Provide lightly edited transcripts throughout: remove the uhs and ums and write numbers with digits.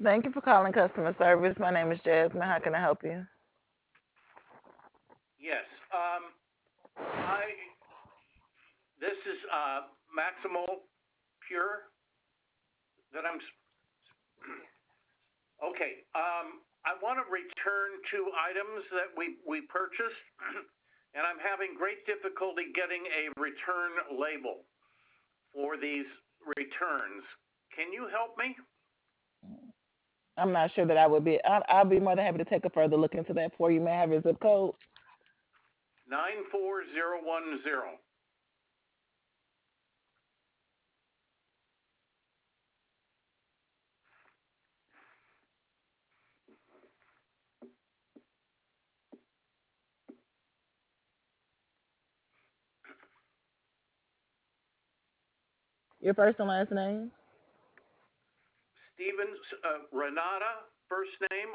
Thank you for calling customer service. My name is Jasmine. How can I help you? Yes. I This is Maximal Pure that I'm. Okay. I want to return two items that we purchased, and I'm having great difficulty getting a return label for these returns. Can you help me? I'm not sure that I would be. I'll be more than happy to take a further look into that for you. May I have your zip code? 94010. Your first and last name? Stevens, Renata, first name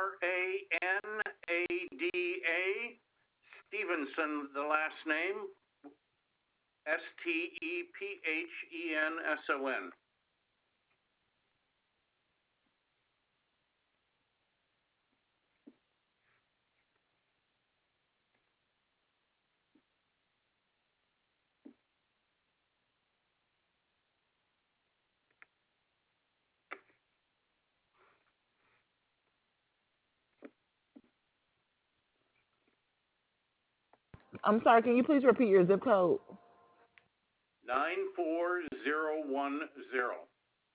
Ranada. Stevenson, the last name Stephenson. I'm sorry. Can you please repeat your zip code? 94010.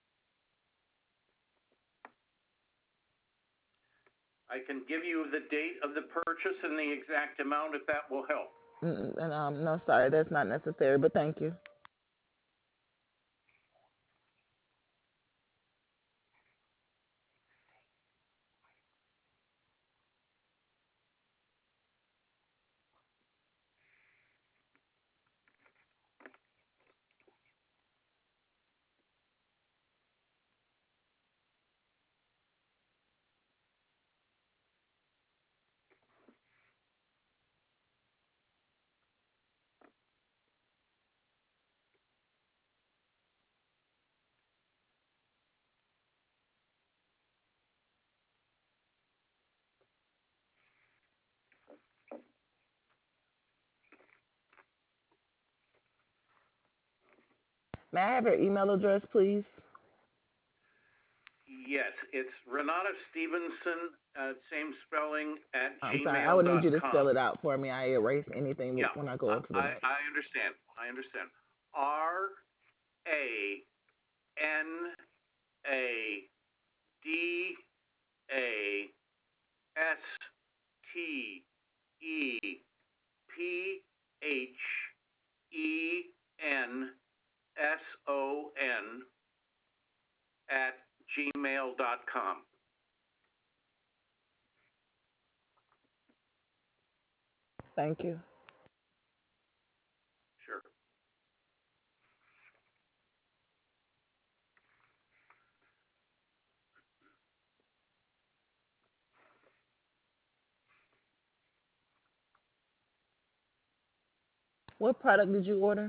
I can give you the date of the purchase and the exact amount if that will help. And no, sorry, that's not necessary. But thank you. May I have your email address, please? Yes, it's Renata Stevenson, same spelling, at I'm sorry. I would need you to spell gmail.com. it out for me. I erase anything Yeah, when I go into the bank. I understand. I understand. RANADASTEvenson at gmail.com. Thank you. Sure. What product did you order?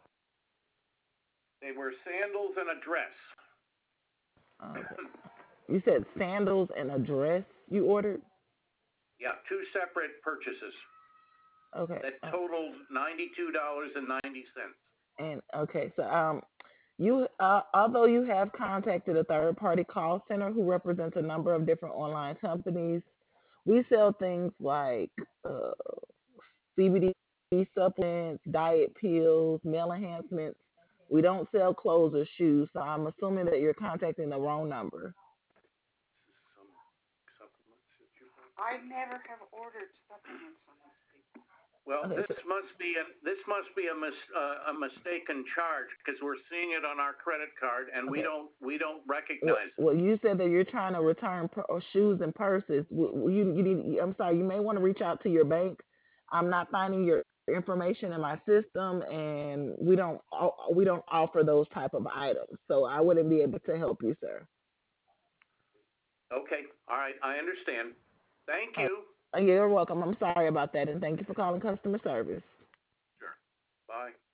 They were sandals and a dress. Okay. You said sandals and a dress you ordered? Yeah, two separate purchases Okay. that totaled $92.90. And okay, so you although you have contacted a third party call center who represents a number of different online companies, we sell things like uh, CBD supplements, diet pills, meal enhancements. We don't sell clothes or shoes, so I'm assuming that you're contacting the wrong number. Some supplements that you bought. I never have ordered supplements from these people. Well, Okay, so this must be a mistaken charge because we're seeing it on our credit card and okay. we don't Well, recognize it. well, you said that you're trying to return shoes and purses. You need. I'm sorry. You may want to reach out to your bank. I'm not finding your information in my system, and we don't offer those type of items. So I wouldn't be able to help you, sir. Okay, all right, I understand. Thank Uh, you. you're welcome. I'm sorry about that, and thank you for calling customer service. Sure. Bye.